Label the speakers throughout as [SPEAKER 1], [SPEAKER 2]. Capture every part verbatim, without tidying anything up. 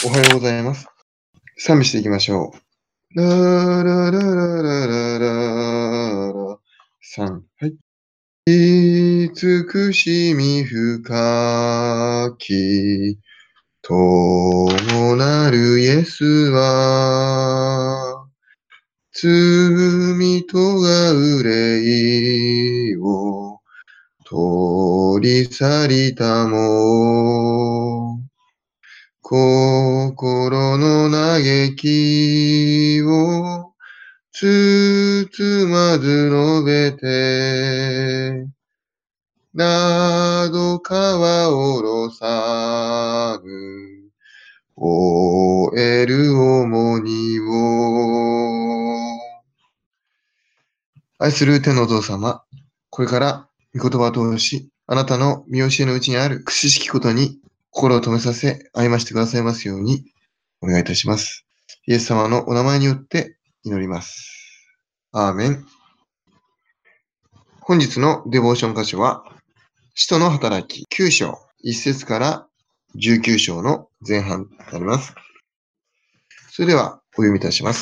[SPEAKER 1] おはようございます。賛美していきましょう。ララララララララさん。はい。慈しみ深き、友なるイエスは、罪とが憂いを取り去りたも。心の嘆きを包まず述べて、などかはおろさぬ、終える重荷を。愛する天のお父様、これから御言葉を通し、あなたの見教えのうちにある屈しきことに心を止めさせ、歩ましてくださいますようにお願いいたします。イエス様のお名前によって祈ります。アーメン。本日のデボーション箇所は、使徒の働ききゅう章いち節からじゅうきゅう章の前半になります。それではお読みいたします。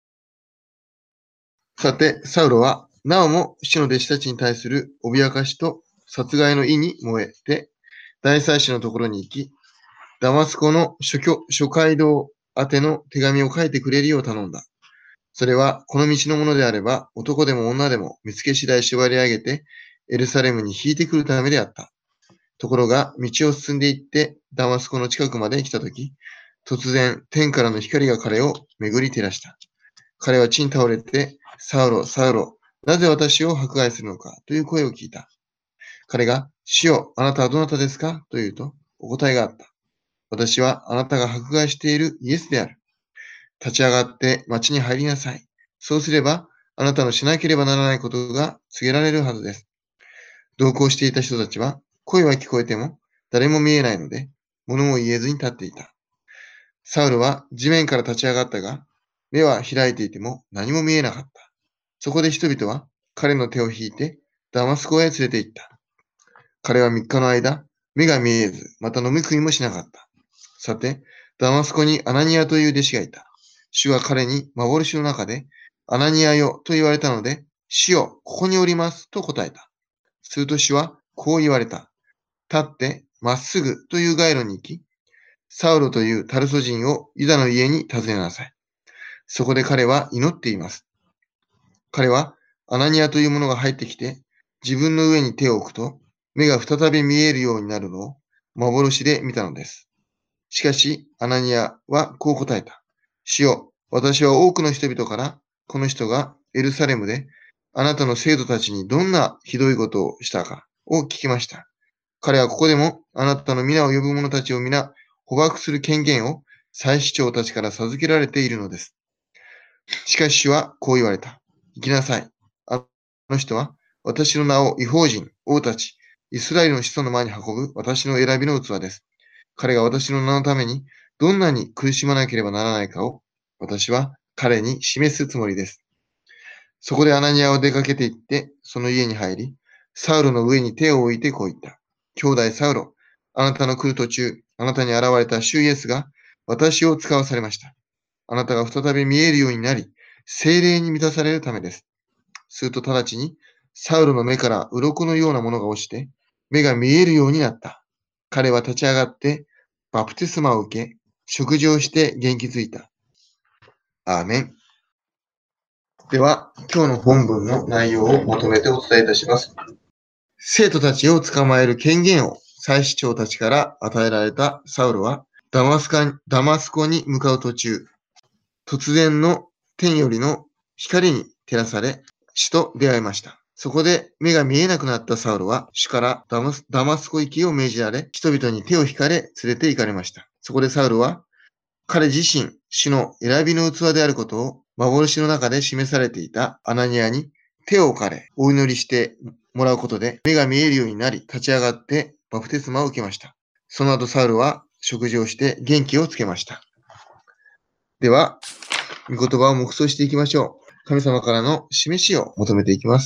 [SPEAKER 1] さて、サウロは、なおも主の弟子たちに対する脅かしと殺害の意に燃えて、大祭司のところに行き、ダマスコの諸教諸街道宛ての手紙を書いてくれるよう頼んだ。それは、この道のものであれば、男でも女でも見つけ次第縛り上げて、エルサレムに引いてくるためであった。ところが、道を進んで行って、ダマスコの近くまで来たとき、突然、天からの光が彼を巡り照らした。彼は地に倒れて、サウロ、サウロ、なぜ私を迫害するのかという声を聞いた。彼が、主よ、あなたはどなたですかと言うと、お答えがあった。私はあなたが迫害しているイエスである。立ち上がって町に入りなさい。そうすれば、あなたのしなければならないことが告げられるはずです。同行していた人たちは、声は聞こえても、誰も見えないので、物も言えずに立っていた。サウルは地面から立ち上がったが、目は開いていても何も見えなかった。そこで人々は彼の手を引いてダマスコへ連れて行った。彼は三日の間、目が見えず、また飲み食いもしなかった。さて、ダマスコにアナニアという弟子がいた。主は彼に幻の中で、アナニアよと言われたので、主よ、ここにおりますと答えた。すると主はこう言われた。立って、まっすぐという街路に行き、サウロというタルソ人をユダの家に訪ねなさい。そこで彼は祈っています。彼はアナニアという者が入ってきて、自分の上に手を置くと、目が再び見えるようになるのを幻で見たのです。しかし、アナニアはこう答えた。主よ、私は多くの人々から、この人がエルサレムで、あなたの生徒たちにどんなひどいことをしたかを聞きました。彼はここでも、あなたの皆を呼ぶ者たちを皆捕獲する権限を祭司長たちから授けられているのです。しかし主はこう言われた。行きなさい。あの人は私の名を違法人、王たち、イスラエルの子孫の前に運ぶ私の選びの器です。彼が私の名のためにどんなに苦しまなければならないかを私は彼に示すつもりです。そこでアナニアを出かけて行って、その家に入り、サウロの上に手を置いてこう言った。兄弟サウロ、あなたの来る途中、あなたに現れた主イエスが私を使わされました。あなたが再び見えるようになり、精霊に満たされるためです。すると直ちに、サウロの目から鱗のようなものが落ちて、目が見えるようになった。彼は立ち上がって、バプテスマを受け、食事をして元気づいた。アーメン。では、今日の本文の内容をまとめてお伝えいたします。生徒たちを捕まえる権限を祭司長たちから与えられたサウロはダマスカダマスコに向かう途中、突然の天よりの光に照らされ、主と出会いました。そこで目が見えなくなったサウロは主からダマスダマスコ行きを命じられ、人々に手を引かれ連れて行かれました。そこでサウロは彼自身、主の選びの器であることを幻の中で示されていたアナニアに手を置かれ、お祈りしてもらうことで目が見えるようになり、立ち上がってバプテスマを受けました。その後サウルは食事をして元気をつけました。では、御言葉を黙想していきましょう。神様からの示しを求めていきます。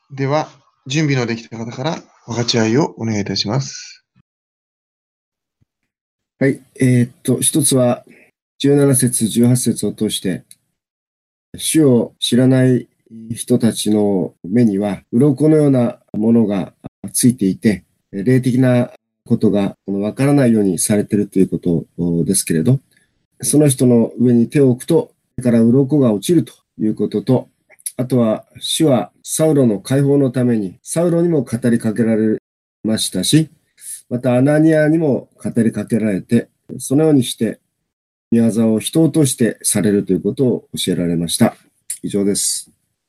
[SPEAKER 1] では、準備のできた方から分かち合いをお願いいたします。
[SPEAKER 2] はい。えーっと、一つは、じゅうなな節、じゅうはち節を通して、主を知らない人たちの目には、鱗のようなものがついていて、霊的なことがわからないようにされているということですけれど、その人の上に手を置くと、手から鱗が落ちるということと、あとは、主はサウロの解放のために、サウロにも語りかけられましたし、またアナニアにも語りかけられて、そのようにして、御業を人を通してされるということを教えられました。以上です。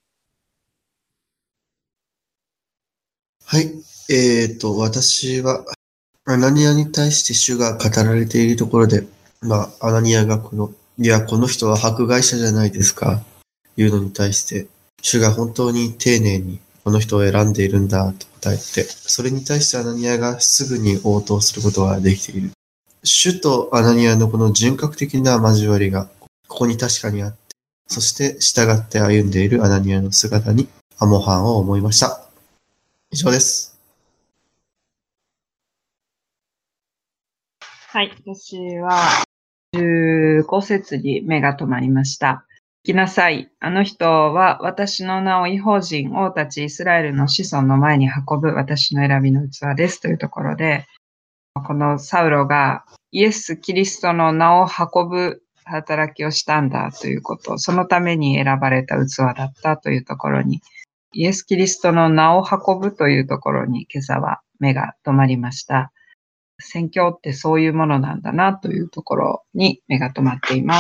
[SPEAKER 3] はい。えっと、私は、アナニアに対して主が語られているところで、まあ、アナニアがこの、いや、この人は迫害者じゃないですか、いうのに対して、主が本当に丁寧にこの人を選んでいるんだと答えて、それに対してアナニアがすぐに応答することができている。主とアナニアのこの人格的な交わりが、ここに確かにあって、そして従って歩んでいるアナニアの姿に、アモハンを思いました。以上です。
[SPEAKER 4] はい、私はじゅうご節に目が留まりました。聞きなさい。あの人は私の名を異邦人、王たちイスラエルの子孫の前に運ぶ私の選びの器ですというところで、このサウロがイエス・キリストの名を運ぶ働きをしたんだということ、そのために選ばれた器だったというところに、イエス・キリストの名を運ぶというところに今朝は目が留まりました。宣教ってそういうものなんだなというところに目が留まっています。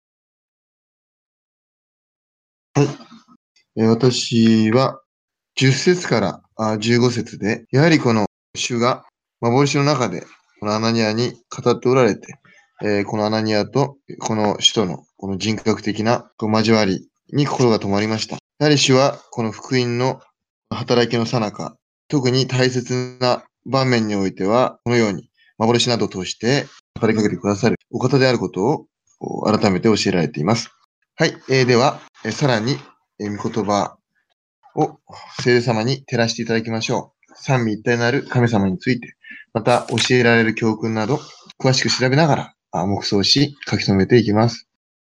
[SPEAKER 1] はい。えー私はじゅっ節からあじゅうご節で、やはりこの主が幻の中でこのアナニアに語っておられて、えーこのアナニアとこの使徒のこの人格的なこう交わりに心が止まりました。やはり主はこの福音の働きの最中、特に大切な場面においては、このように幻などを通して語りかけてくださるお方であることをこう改めて教えられています。はい。えーでは、えーさらに、えー御言葉を聖霊様に照らしていただきましょう。三位一体なる神様について、また教えられる教訓など、詳しく調べながら、あ黙想し、書き留めていきます。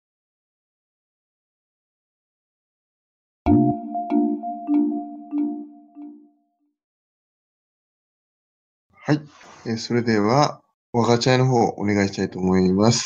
[SPEAKER 1] はい。えーそれでは、お分かち合いの方お願いしたいと思います。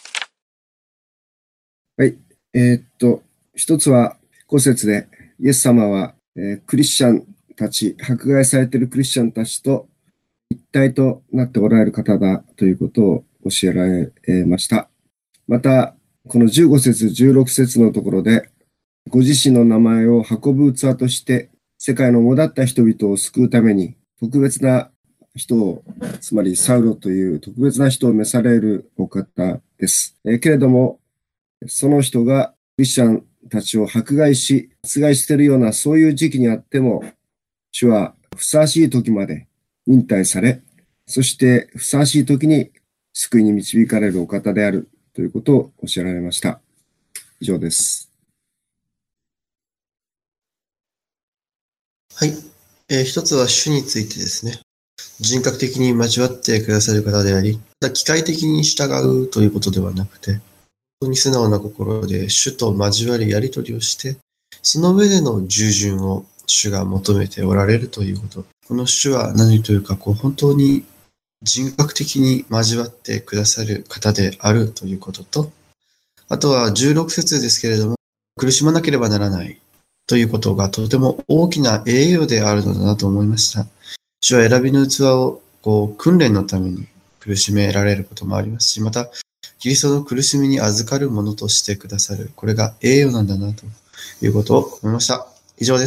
[SPEAKER 2] はい。えーっと、一つは、ご節で、イエス様は、えークリスチャンたち、迫害されているクリスチャンたちと一体となっておられる方だということを教えられました。また、このじゅうご節、じゅうろく節のところで、ご自身の名前を運ぶ器として、世界のもだった人々を救うために、特別な人を、つまりサウロという特別な人を召されるお方です。えーけれども、その人がクリスチャンたちを迫害し、殺害しているようなそういう時期にあっても、主はふさわしい時まで忍耐され、そしてふさわしい時に救いに導かれるお方であるということを教えられました。以上です。
[SPEAKER 3] はい。えー一つは主についてですね。人格的に交わってくださる方であり、ただ機械的に従うということではなくて、本当に素直な心で主と交わりやり取りをして、その上での従順を主が求めておられるということ。この主は何というか、こう本当に人格的に交わってくださる方であるということと、あとはじゅうろく節ですけれども、苦しまなければならないということがとても大きな栄誉であるのだなと思いました。主は選びの器をこう訓練のために苦しめられることもありますし、また、キリストの苦しみに預かるものとしてくださる。これが栄誉なんだなということを思いました。以上です。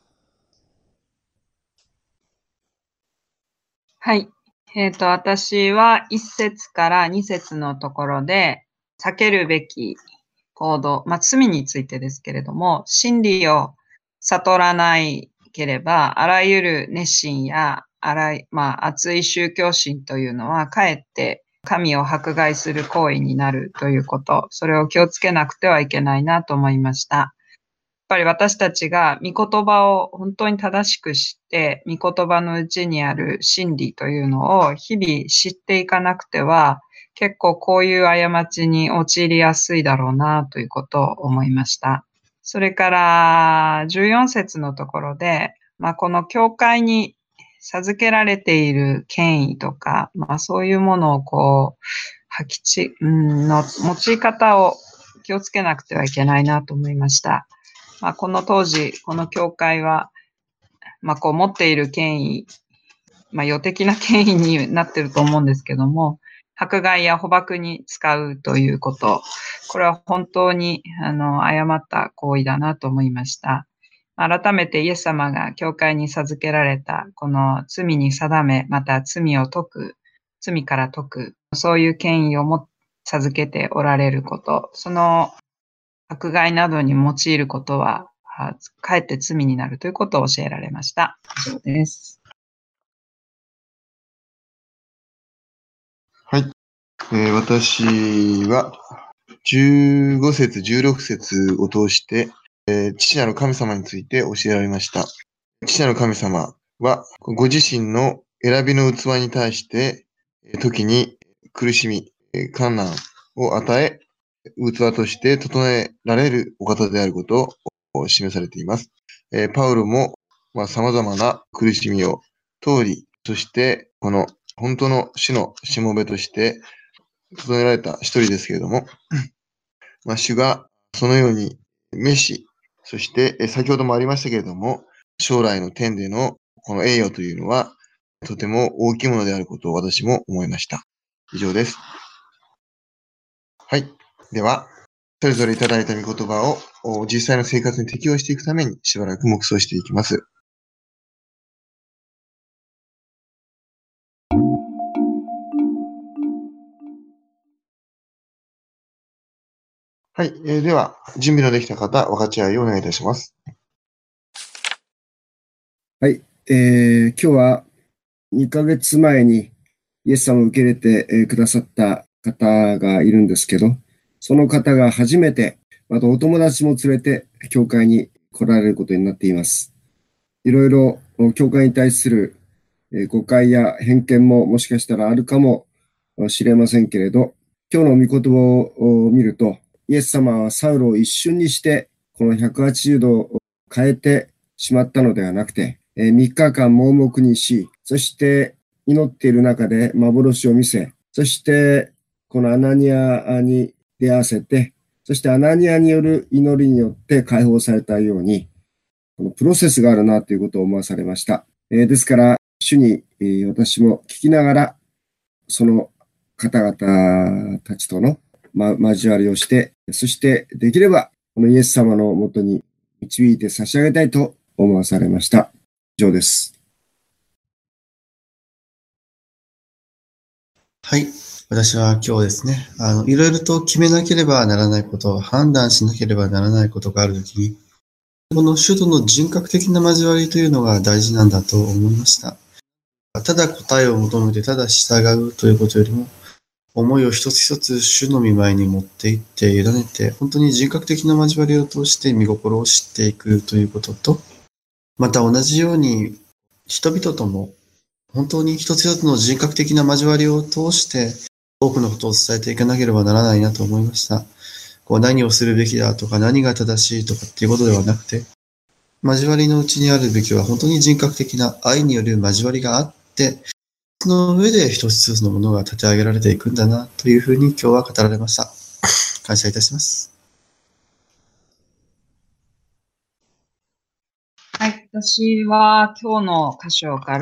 [SPEAKER 4] はい。えっと、私はいっ節からに節のところで、避けるべき行動、まあ、罪についてですけれども、真理を悟らないければ、あらゆる熱心や、あらい、まあ、熱い宗教心というのは、かえって神を迫害する行為になるということ、それを気をつけなくてはいけないなと思いました。 ぱり私たちが御言葉を本当に正しく知って、御言葉のうちにある真理というのを日々知っていかなくては、結構こういう過ちに陥りやすいだろうなということを思いました。それからじゅうよん節のところで、まあ、この教会に授けられている権威とか、まあ、そういうものをこう、履きち、うんの用い方を気をつけなくてはいけないなと思いました。まあ、この当時、この教会は、まあ、こう持っている権威、まあ、予的な権威になってると思うんですけども、迫害や捕獲に使うということ、これは本当にあの誤った行為だなと思いました。改めてイエス様が教会に授けられたこの罪に定め、また罪を解く、罪から解く、そういう権威をも授けておられること、その迫害などに用いることは、かえって罪になるということを教えられました。以上です。
[SPEAKER 1] はい。えー私は、じゅうご節、じゅうろく節を通して、えー父なる神様について教えられました。父なる神様は、ご自身の選びの器に対して、時に苦しみ、困難を与え、器として整えられるお方であることを示されています。えーパウロも、まあ、様々な苦しみを通り、そしてこの本当の主のしもべとして整えられた一人ですけれども、まあ、主がそのように召し、そしてえー先ほどもありましたけれども、将来の天でのこの栄誉というのはとても大きいものであることを私も思いました。以上です。はい。では、それぞれいただいた御言葉をお実際の生活に適応していくためにしばらく黙想していきます。はい。えーでは、準備のできた方、分かち合いをお願いいたします。
[SPEAKER 2] はい、えー今日はにかげつまえにイエス様を受け入れてえーくださった方がいるんですけど、その方が初めて、またお友達も連れて教会に来られることになっています。いろいろ教会に対するえー誤解や偏見ももしかしたらあるかもしれませんけれど、今日の御言葉を見ると、イエス様はサウロを一瞬にしてこのひゃくはちじゅうどを変えてしまったのではなくて、えーみっかかん盲目にし、そして祈っている中で幻を見せ、そしてこのアナニアに出会わせて、そしてアナニアによる祈りによって解放されたように、このプロセスがあるなということを思わされました。えーですから、主に、えー私も聞きながら、その方々たちとの、ま、交わりをして、そしてできれば、このイエス様のもとに導いて差し上げたいと思わされました。以上です。
[SPEAKER 3] はい。私は今日ですね、あの、いろいろと決めなければならないこと、判断しなければならないことがあるときに、この主との人格的な交わりというのが大事なんだと思いました。ただ答えを求めて、ただ従うということよりも、思いを一つ一つ主の御前に持っていって委ねて、本当に人格的な交わりを通して御心を知っていくということと、また同じように人々とも本当に一つ一つの人格的な交わりを通して多くのことを伝えていかなければならないなと思いました。こう何をするべきだとか何が正しいとかっていうことではなくて、交わりのうちにあるべきは本当に人格的な愛による交わりがあって、その上で一つ一つのものが立て上げられていくんだなというふうに今日は語られました。感謝いたします。
[SPEAKER 4] はい、私は今日の箇所から、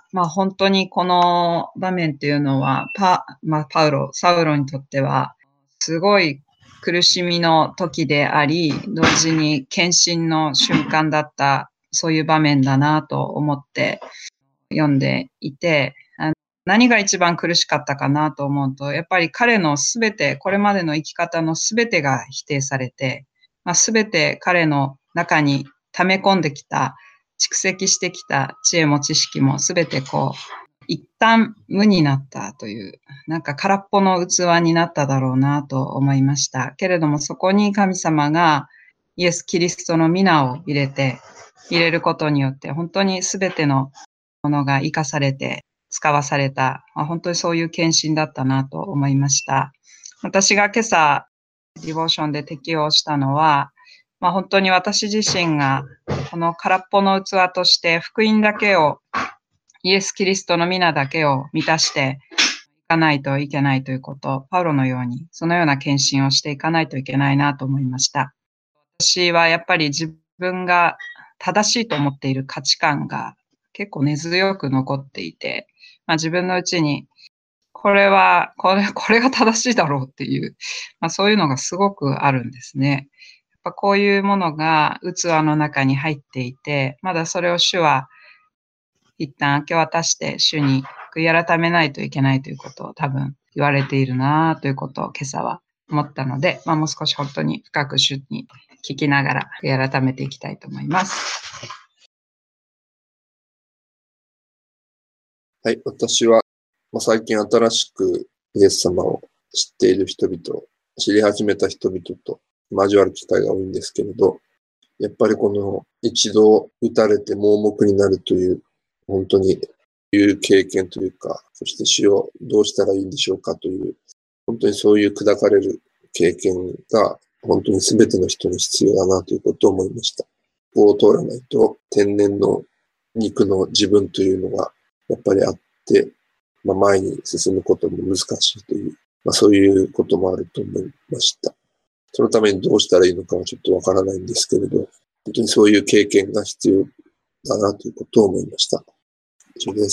[SPEAKER 4] まあ本当にこの場面っていうのは、パ、まあ、パウロ、サウロにとっては、すごい苦しみの時であり、同時に献身の瞬間だった、そういう場面だなと思って読んでいて、あの何が一番苦しかったかなと思うと、やっぱり彼のすべて、これまでの生き方のすべてが否定されて、まあ、すべて彼の中に溜め込んできた、蓄積してきた知恵も知識もすべてこう、一旦無になったという、なんか空っぽの器になっただろうなと思いました。けれどもそこに神様がイエス・キリストの皆を入れて、入れることによって、本当にすべてのものが生かされて、使わされた、まあ、本当にそういう献身だったなと思いました。私が今朝、ディボーションで適用したのは、まあ、本当に私自身が、この空っぽの器として福音だけを、イエス・キリストの皆だけを満たしていかないといけないということ、パウロのように、そのような献身をしていかないといけないなと思いました。私はやっぱり自分が正しいと思っている価値観が結構根強く残っていて、まあ、自分のうちに、これは、これ、これが正しいだろうっていう、まあ、そういうのがすごくあるんですね。やっぱこういうものが器の中に入っていて、まだそれを主は一旦明け渡して主に悔い改めないといけないということを多分言われているなということを今朝は思ったので、まあ、もう少し本当に深く主に聞きながら悔い改めていきたいと思います。
[SPEAKER 5] はい、私は、まあ、最近新しくイエス様を知っている人々、知り始めた人々と交わる機会が多いんですけれど、やっぱりこの一度打たれて盲目になるという、本当にいう経験というか、そして死をどうしたらいいんでしょうかという、本当にそういう砕かれる経験が本当に全ての人に必要だなということを思いました。ここを通らないと天然の肉の自分というのがやっぱりあって、まあ、前に進むことも難しいという、まあ、そういうこともあると思いました。そのためにどうしたらいいのかはちょっとわからないんですけれど、本当にそういう経験が必要だなということを思いました。以上です。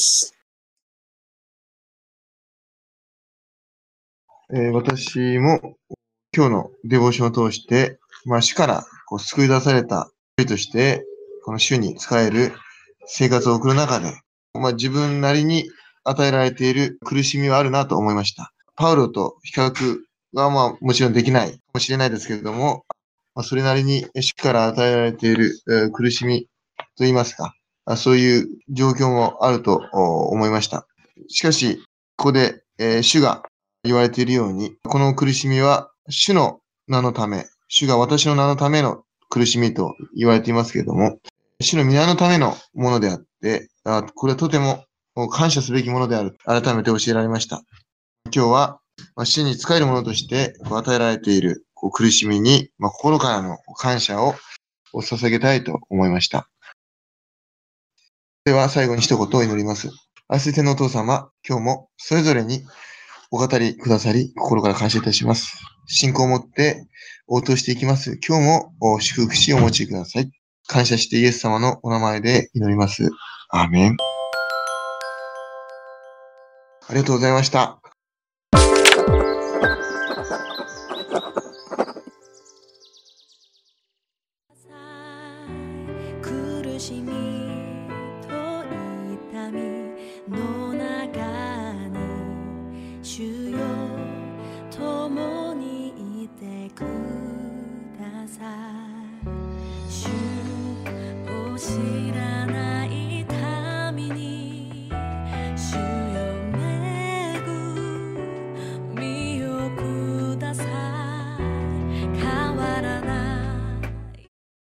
[SPEAKER 1] えー、私も今日のデボーションを通して、まあ、主からこう救い出された一人として、この主に仕える生活を送る中で、まあ、自分なりに与えられている苦しみはあるなと思いました。パウロと比較はまあもちろんできないかもしれないですけれども、まあ、それなりに主から与えられている、えー、苦しみといいますか、そういう状況もあると思いました。しかし、ここで、えー、主が言われているように、この苦しみは主の名のため、主が私の名のための苦しみと言われていますけれども、主の皆のためのものであって、あこれはとても感謝すべきものである。改めて教えられました。今日は主に仕えるものとして与えられている苦しみに心からの感謝を捧げたいと思いました。では最後に一言を祈ります。愛する天のお父様、今日もそれぞれにお語りくださり、心から感謝いたします。信仰を持って応答していきます。今日も祝福しお持ちください。感謝してイエス様のお名前で祈ります。アーメン。ありがとうございました。
[SPEAKER 6] 苦しみと痛みの中に主よ共にいてください。主を知らない民に主よ恵みをください。変わらない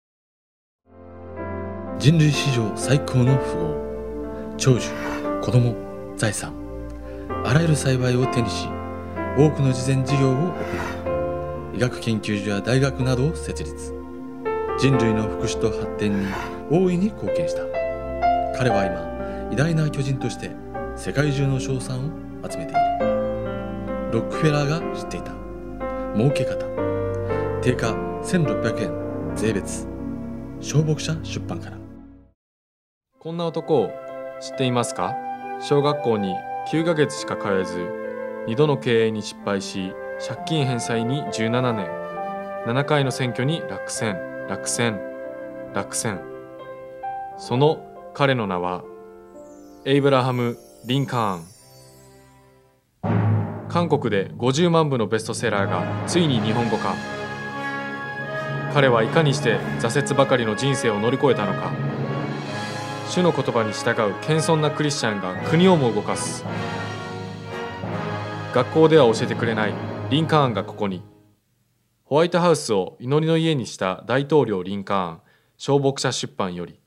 [SPEAKER 7] 人類史上最高の富豪、長寿、子供、財産、あらゆる幸いを手にし、多くの慈善事業を行い、医学研究所や大学などを設立。人類の福祉と発展に大いに貢献した。彼は今、偉大な巨人として世界中の称賛を集めている。ロックフェラーが知っていた儲け方。定価せんろっぴゃくえん税別。小牧者出版から。
[SPEAKER 8] こんな男を知っていますか？小学校にきゅうかげつしか通えず、にどの経営に失敗し、借金返済にじゅうななねん、ななかいの選挙に落選、落選、落選。その彼の名は、エイブラハム・リンカーン。韓国でごじゅうまんぶのベストセラーがついに日本語化。彼はいかにして挫折ばかりの人生を乗り越えたのか。主の言葉に従う謙遜なクリスチャンが国をも動かす。学校では教えてくれないリンカーンがここに。 ホワイトハウスを祈りの家にした大統領リンカーン、小牧者出版より。